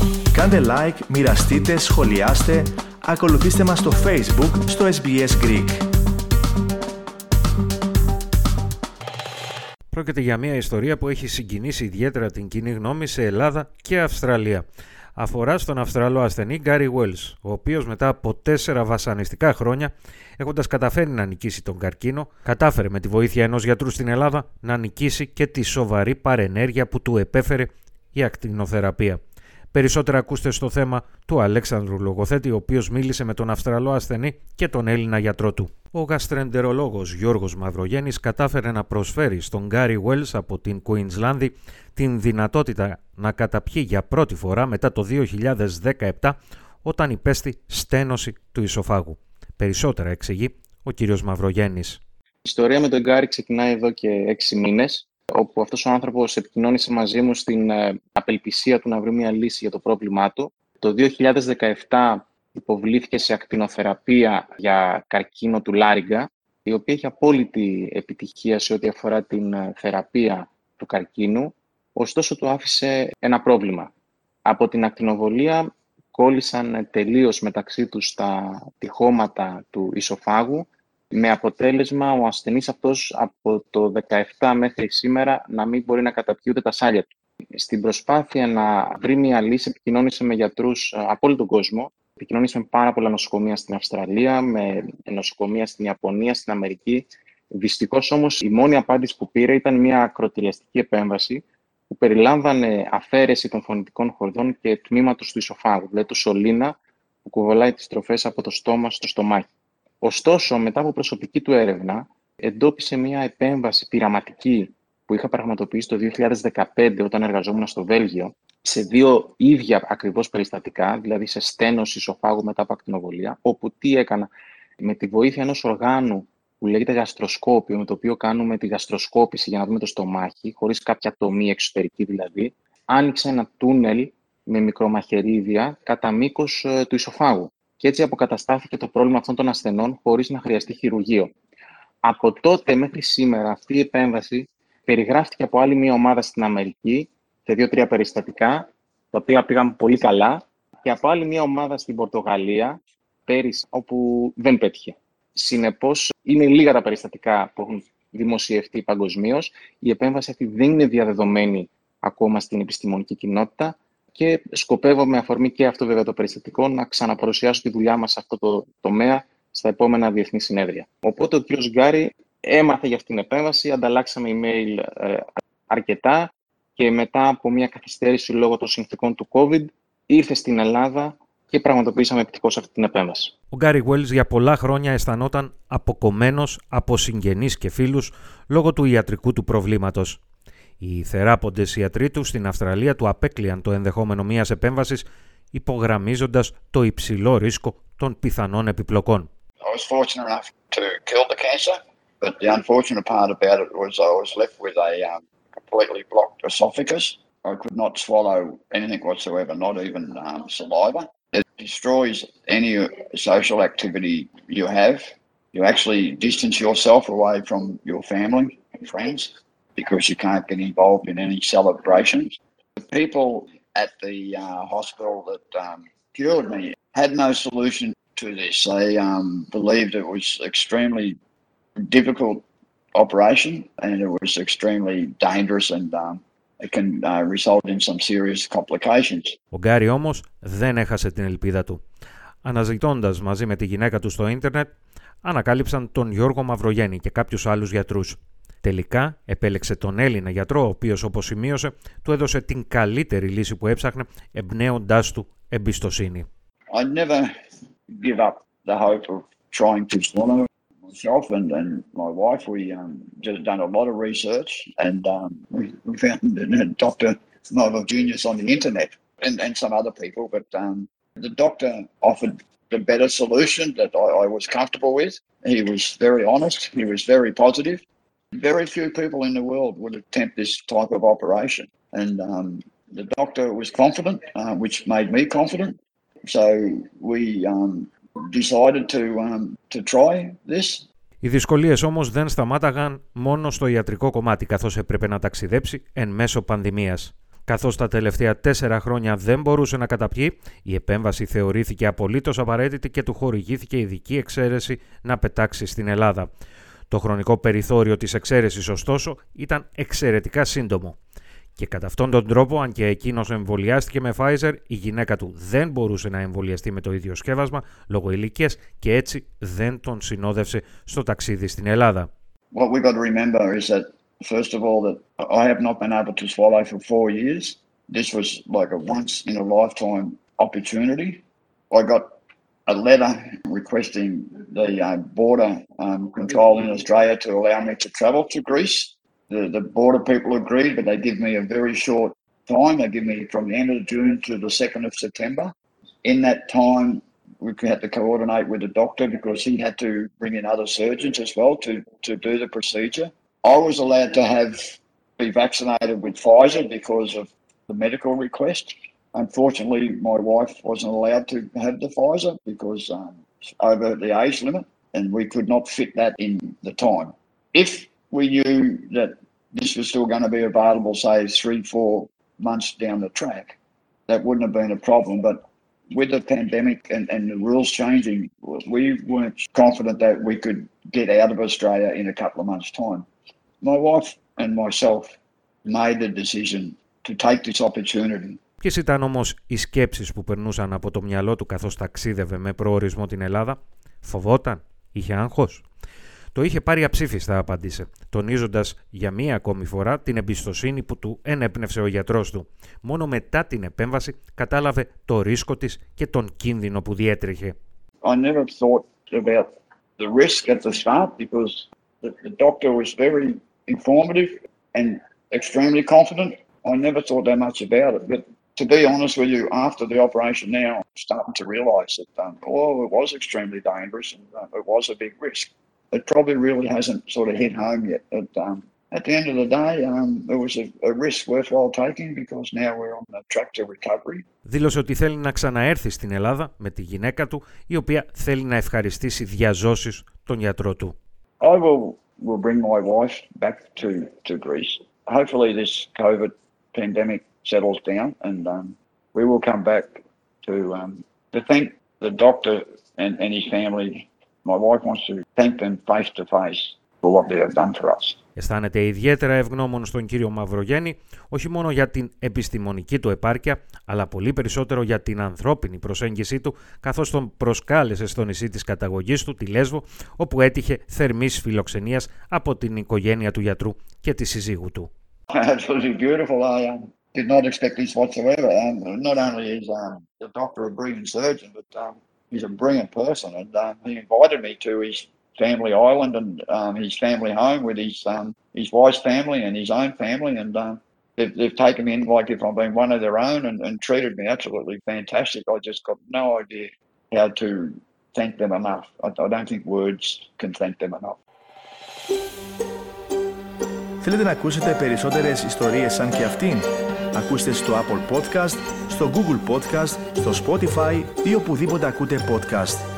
Κάντε like, μοιραστείτε, σχολιάστε, ακολουθήστε μας στο Facebook, στο SBS Greek. Πρόκειται για μια ιστορία που έχει συγκινήσει ιδιαίτερα την κοινή γνώμη σε Ελλάδα και Αυστραλία. Αφορά στον Αυστραλό ασθενή Γκάρι Βέλς, ο οποίος μετά από 4 βασανιστικά χρόνια, έχοντας καταφέρει να νικήσει τον καρκίνο, κατάφερε με τη βοήθεια ενός γιατρού στην Ελλάδα να νικήσει και τη σοβαρή παρενέργεια που του επέφερε η ακτινοθεραπεία. Περισσότερα ακούστε στο θέμα του Αλέξανδρου Λογοθέτη, ο οποίος μίλησε με τον Αυστραλό ασθενή και τον Έλληνα γιατρό του. Ο γαστρεντερολόγος Γιώργος Μαυρογέννης κατάφερε να προσφέρει στον Γκάρι Βέλς από την Κουίνσλανδη την δυνατότητα να καταπιεί για πρώτη φορά μετά το 2017, όταν υπέστη στένωση του ισοφάγου. Περισσότερα εξηγεί ο κύριος Μαυρογέννης. Η ιστορία με τον Γκάρι ξεκινάει εδώ και 6 μήνες, όπου αυτός ο άνθρωπος επικοινώνησε μαζί μου στην απελπισία του να βρει μια λύση για το πρόβλημά του. Το 2017 υποβλήθηκε σε ακτινοθεραπεία για καρκίνο του λάρυγγα, η οποία έχει απόλυτη επιτυχία σε ό,τι αφορά την θεραπεία του καρκίνου, ωστόσο του άφησε ένα πρόβλημα. Από την ακτινοβολία κόλλησαν τελείως μεταξύ τους τα τυχώματα του ισοφάγου, με αποτέλεσμα ο ασθενής αυτός από το 17 μέχρι σήμερα να μην μπορεί να καταπιεί ούτε τα σάλια του. Στην προσπάθεια να βρει μια λύση, επικοινώνησε με γιατρούς από όλο τον κόσμο. Επικοινώνησε με πάρα πολλά νοσοκομεία στην Αυστραλία, με νοσοκομεία στην Ιαπωνία, στην Αμερική. Δυστυχώς όμως η μόνη απάντηση που πήρε ήταν μια ακροτηριαστική επέμβαση που περιλάμβανε αφαίρεση των φωνητικών χορδών και τμήματος του ισοφάγου, δηλαδή του σωλήνα που κουβαλάει τις τροφές από το στόμα στο στομάχι. Ωστόσο, μετά από προσωπική του έρευνα, εντόπισε μια επέμβαση πειραματική που είχα πραγματοποιήσει το 2015 όταν εργαζόμουν στο Βέλγιο, σε 2 ίδια ακριβώς περιστατικά, δηλαδή σε στένωση ισοφάγου μετά από ακτινοβολία, όπου τι έκανα, με τη βοήθεια ενός οργάνου που λέγεται γαστροσκόπιο, με το οποίο κάνουμε τη γαστροσκόπηση για να δούμε το στομάχι, χωρίς κάποια τομή εξωτερική δηλαδή, άνοιξα ένα τούνελ με μικρομαχαιρίδια κατά μήκος του ισοφάγου. Και έτσι αποκαταστάθηκε το πρόβλημα αυτών των ασθενών χωρίς να χρειαστεί χειρουργείο. Από τότε μέχρι σήμερα αυτή η επέμβαση περιγράφτηκε από άλλη μια ομάδα στην Αμερική, σε 2-3 περιστατικά, τα οποία πήγαν πολύ καλά, και από άλλη μια ομάδα στην Πορτογαλία, πέρυσι, όπου δεν πέτυχε. Συνεπώς, είναι λίγα τα περιστατικά που έχουν δημοσιευτεί παγκοσμίως. Η επέμβαση αυτή δεν είναι διαδεδομένη ακόμα στην επιστημονική κοινότητα και σκοπεύω με αφορμή και αυτό βέβαια το περιστατικό να ξαναπαρουσιάσω τη δουλειά μας σε αυτό το τομέα στα επόμενα διεθνή συνέδρια. Οπότε ο κύριος Γκάρι έμαθε για αυτήν την επέμβαση, ανταλλάξαμε email αρκετά και μετά από μια καθυστέρηση λόγω των συνθηκών του COVID ήρθε στην Ελλάδα και πραγματοποιήσαμε επιτυχώς αυτή την επέμβαση. Ο Γκάρι Βέλς για πολλά χρόνια αισθανόταν αποκομμένος από συγγενείς και φίλους λόγω του ιατρικού του προβλήματος. Οι θεράποντες ιατροί του στην Αυστραλία του απέκλειαν το ενδεχόμενο μιας επέμβασης, υπογραμμίζοντας το υψηλό ρίσκο των πιθανών επιπλοκών. I was fortunate enough to kill the cancer, but the unfortunate part about it was I was left with a completely blocked esophagus. I could not swallow anything whatsoever, not even saliva. It destroys any social activity you have. You actually distance yourself away from your family and friends because you can't get involved in any celebrations. The people at the hospital that cured me had no solution to this. They believed it was extremely difficult operation and it was extremely dangerous and it can result in some serious complications. Ο Γκάρι όμως δεν έχασε την ελπίδα του. Αναζητώντας μαζί με τη γυναίκα του στο ίντερνετ, ανακάλυψαν τον Γιώργο Μαυρογέννη και κάποιους άλλους γιατρούς. Τελικά επέλεξε τον Έλληνα γιατρό, ο οποίος, όπως σημείωσε, του έδωσε την καλύτερη λύση που έψαχνε, εμπνέοντάς του εμπιστοσύνη. I never give up the hope of trying to swallow. Myself and my wife, we just done a lot of research and we found Dr. Nigel Genius on the internet and some other people, but the doctor offered the better solution that I was comfortable with. He was very honest, he was very positive. Very few people in the world would attempt this type of operation and the doctor was confident, which made me confident. So we decided to try this. Οι δυσκολίες όμως δεν σταμάταγαν μόνο στο ιατρικό κομμάτι, καθώς έπρεπε να ταξιδέψει εν μέσω πανδημίας. Καθώς τα τελευταία 4 χρόνια δεν μπορούσε να καταπιεί, η επέμβαση θεωρήθηκε απολύτως απαραίτητη και του χορηγήθηκε ειδική εξαίρεση να πετάξει στην Ελλάδα. Το χρονικό περιθώριο της εξαίρεσης, ωστόσο, ήταν εξαιρετικά σύντομο. Και κατά αυτόν τον τρόπο, αν και εκείνος εμβολιάστηκε με Pfizer, η γυναίκα του δεν μπορούσε να εμβολιαστεί με το ίδιο σκεύασμα λόγω ηλικίας και έτσι δεν τον συνόδευσε στο ταξίδι στην Ελλάδα. What we've got to remember is that, first of all, that I have not been able to swallow for 4 years. This was like a once-in-a-lifetime opportunity. I got a letter requesting the border control in Australia to allow me to travel to Greece. The border people agreed, but they give me a very short time. They give me from the end of June to the 2nd of September. In that time, we had to coordinate with the doctor because he had to bring in other surgeons as well to do the procedure. I was allowed to be vaccinated with Pfizer because of the medical request. Unfortunately, my wife wasn't allowed to have the Pfizer because over the age limit, and we could not fit that in the time. If we knew that this was still going to be available, say, 3-4 months down the track, that wouldn't have been a problem. But with the pandemic and the rules changing, we weren't confident that we could get out of Australia in a couple of months' time. My wife and myself made the decision to take this opportunity. Ποιες ήταν όμως οι σκέψεις που περνούσαν από το μυαλό του καθώς ταξίδευε με προορισμό την Ελλάδα? Φοβόταν? Είχε άγχος? Το είχε πάρει αψήφιστα, απάντησε, τονίζοντας για μία ακόμη φορά την εμπιστοσύνη που του ενέπνευσε ο γιατρός του. Μόνο μετά την επέμβαση κατάλαβε το ρίσκο της και τον κίνδυνο που διέτρεχε. I never thought about the risk at the start because the doctor was very informative and extremely confident. I never thought that much about it, but to be honest with you, after the operation now, I'm starting to realise that, it was extremely dangerous and it was a big risk. It probably really hasn't sort of hit home yet. But, at the end of the day, it was a risk worthwhile taking because now we're on the track to recovery. Δήλωσε ότι θέλει να ξαναέρθει στην Ελλάδα με τη γυναίκα του, η οποία θέλει να ευχαριστήσει διαζώσεις τον γιατρό του. I will bring my wife back to Greece. Hopefully this COVID pandemic settles down and we will come back to thank the doctor and his family. My wife wants to thank them face to face for what they have done for us. Αισθάνεται ιδιαίτερα ευγνώμων στον κύριο Μαυρογέννη, όχι μόνο για την επιστημονική του επάρκεια, αλλά πολύ περισσότερο για την ανθρώπινη προσέγγιση του, καθώς τον προσκάλεσε στο νησί της καταγωγής του, τη Λέσβο, όπου έτυχε θερμής φιλοξενίας από την οικογένεια του γιατρού και τη σύζυγου του. Absolutely beautiful. I did not expect this whatsoever. Not only is the doctor a brilliant surgeon, but he's a brilliant person, and he invited me to his family island and his family home with his wife's family and his own family, and they've taken me in like if I've been one of their own and treated me absolutely fantastic. I just got no idea how to thank them enough. I don't think words can thank them enough. Θέλετε να ακούσετε περισσότερες ιστορίες σαν και αυτήν? Ακούστε στο Apple Podcast, στο Google Podcast, στο Spotify ή οπουδήποτε ακούτε podcast.